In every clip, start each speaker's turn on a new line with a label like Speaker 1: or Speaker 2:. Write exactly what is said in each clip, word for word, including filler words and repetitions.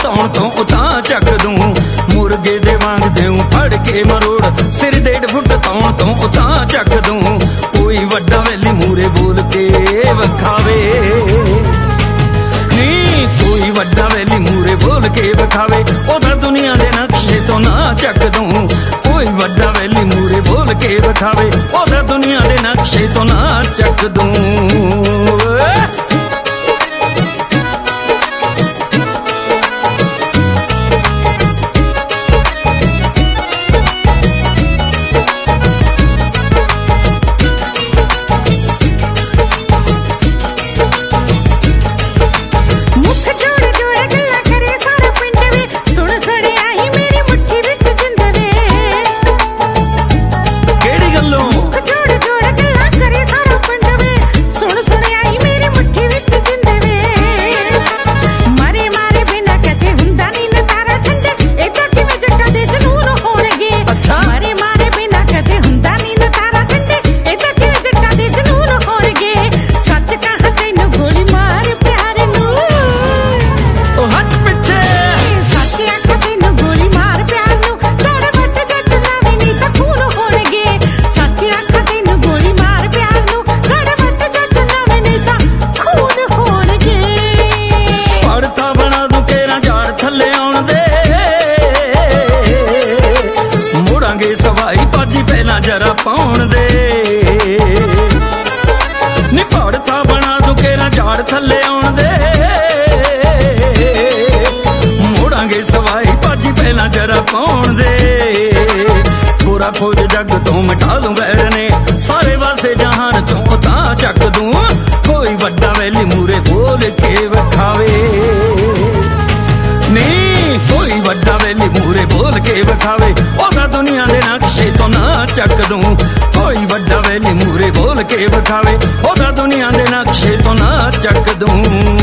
Speaker 1: ਧੌਣ ਤੋਂ ਉਤਾਂ ਚੱਕ ਦੂੰ। ਮੁਰਗੇ ਦੇ ਵਾਂਗ ਦੇਉ ਫੜ ਕੇ ਮਰੋੜ, ਸਿਰ ਡੇਢ ਫੁੱਟ ਧੌਣ ਤੋਂ ਉਤਾਂ ਚੱਕ ਦੂੰ। ਕੋਈ ਵੱਡਾ ਵੈਲੀ ਮੂਰੇ ਬੋਲ ਕੇ ਵਿਖਾਵੇ ਨੀ, ਕੋਈ ਵੱਡਾ ਵੈਲੀ ਮੂਰੇ ਬੋਲ ਕੇ ਵਿਖਾਵੇ, ਉਹਦਾ ਦੁਨੀਆ ਦੇ ਨਕਸ਼ੇ ਤੋਂ ਨਾ ਚੱਕ ਦੂੰ। ਕੋਈ ਵੱਡਾ ਵੈਲੀ ਮੂਰੇ ਬੋਲ ਕੇ ਵਿਖਾਵੇ, ਉਹਦਾ ਦੁਨੀਆ ਦੇ ਨਕਸ਼ੇ ਤੋਂ ਨਾ ਚੱਕ ਦੂੰ। ਪਹਿਲਾਂ ਜਰਾ ਪਾਉਣ ਦੇ ਨੀ, ਪੌੜ ਤਾਂ ਬਣਾ ਦੂ ਕੇਰਾ ਝਾੜ ਥੱਲੇ ਆਉਣ ਦੇ। ਮੋੜਾਂਗੇ ਸਵਾਈ ਭਾਜੀ ਪਹਿਲਾਂ ਜਰਾ ਪਾਉਣ ਦੇ। ਪੂਰਾ ਖੋਜ ਜੱਗ ਤੋਂ ਮਿਟਾ ਦੂੰ ਵੈਰ ਨੇ, ਸਾਰੇ ਵਾਸੇ ਜਹਾਨ ਤੋਂ ਤਾਂ ਚੱਕ ਦੂੰ। ਕੋਈ ਵੱਡਾ ਵੈਲੀ ਮੂਰੇ ਬੋਲ ਕੇ ਵਿਖਾਵੇ ਨੀ, ਕੋਈ ਵੱਡਾ ਵੈਲੀ ਮੂਰੇ ਬੋਲ ਕੇ ਵਿਖਾਵੇ, ਉਹਦਾ ਦੁਨੀਆ ਦੇ ਨਕਸ਼ੇ ਤੋਂ ਨਾ ਚੱਕ ਦੂੰ। ਕੋਈ ਵੱਡਾ ਵੈਲੀ ਮੂਰੇ ਬੋਲ ਕੇ ਵਿਖਾਵੇ, ਉਹਦਾ ਦੁਨੀਆ ਦੇ ਨਕਸ਼ੇ ਤੋਂ ਨਾ ਚੱਕ ਦੂੰ।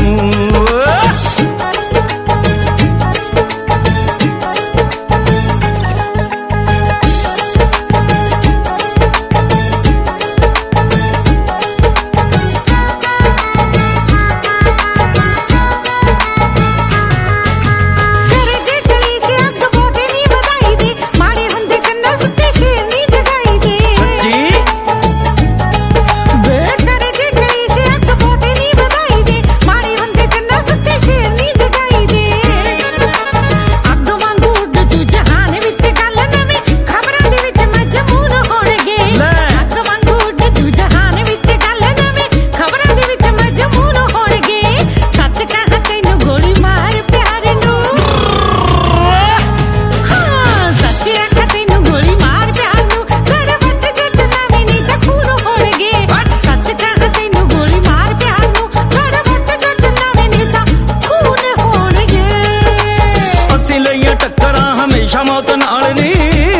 Speaker 1: ਮੌਤ ਨਾਲ ਨੀ,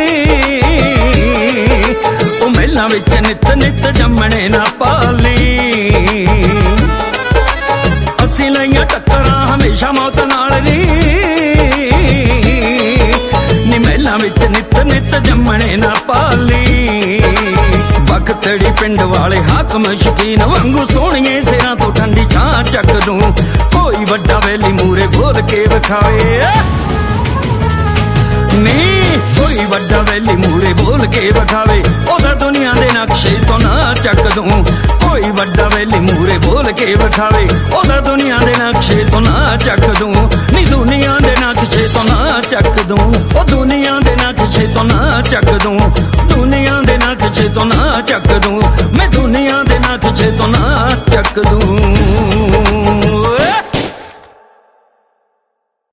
Speaker 1: ਉਹ ਮਹਿਲਾਂ ਵਿੱਚ ਨਿੱਤ ਨਿੱਤ ਜੰਮਣੇ ਨਾ ਪਾਲੀ। ਅਸੀਂ ਲਈਆਂ ਟੱਕਰਾਂ ਹਮੇਸ਼ਾ ਮੌਤ ਨਾਲ ਨੀ, ਨੀ ਮਹਿਲਾਂ ਵਿੱਚ ਨਿੱਤ ਨਿੱਤ ਜੰਮਣੇ ਨਾ ਪਾਲੀ। ਬਖਤੜੀ ਪਿੰਡ ਵਾਲੇ ਹਾਕਮ ਸ਼ਕੀਨ ਵਾਂਗੂ ਸੋਹਣੀਏ ਸਿਰਾਂ ਤੋਂ ਠੰਡੀ ਛਾਂ ਚੱਕ ਦੂੰ। ਕੋਈ ਵੱਡਾ ਵੈਲੀ ਮੂਰੇ ਬੋਲ ਕੇ ਵਿਖਾਵੇ ਨੀ, ਕੋਈ ਵੱਡਾ ਵੈਲੀ ਮੂਰੇ ਬੋਲ ਕੇ ਵਿਖਾਵੇ, ਉਹਦਾ ਦੁਨੀਆ ਦੇ ਨਕਸ਼ੇ ਤੋਂ ਨਾ ਚੱਕ ਦੂੰ। ਕੋਈ ਵੱਡਾ ਵੈਲੀ ਮੂਰੇ ਬੋਲ ਕੇ ਵਿਖਾਵੇ, ਉਹਦਾ ਦੁਨੀਆ ਦੇ ਨਕਸ਼ੇ ਤੋਂ ਨਾ ਚੱਕ ਦੂੰ। ਨੀ ਦੁਨੀਆ ਦੇ ਨਕਸ਼ੇ ਤੋਂ ਨਾ ਚੱਕ ਦੂੰ, ਉਹ ਦੁਨੀਆ ਦੇ ਨਕਸ਼ੇ ਤੋਂ ਨਾ ਚੱਕ ਦੂੰ। ਦੁਨੀਆ ਦੇ ਨਕਸ਼ੇ ਤੋਂ ਨਾ ਚੱਕ ਦੂੰ, ਮੈਂ ਦੁਨੀਆ ਦੇ ਨਕਸ਼ੇ ਤੋਂ ਨਾ ਚੱਕ ਦੂੰ।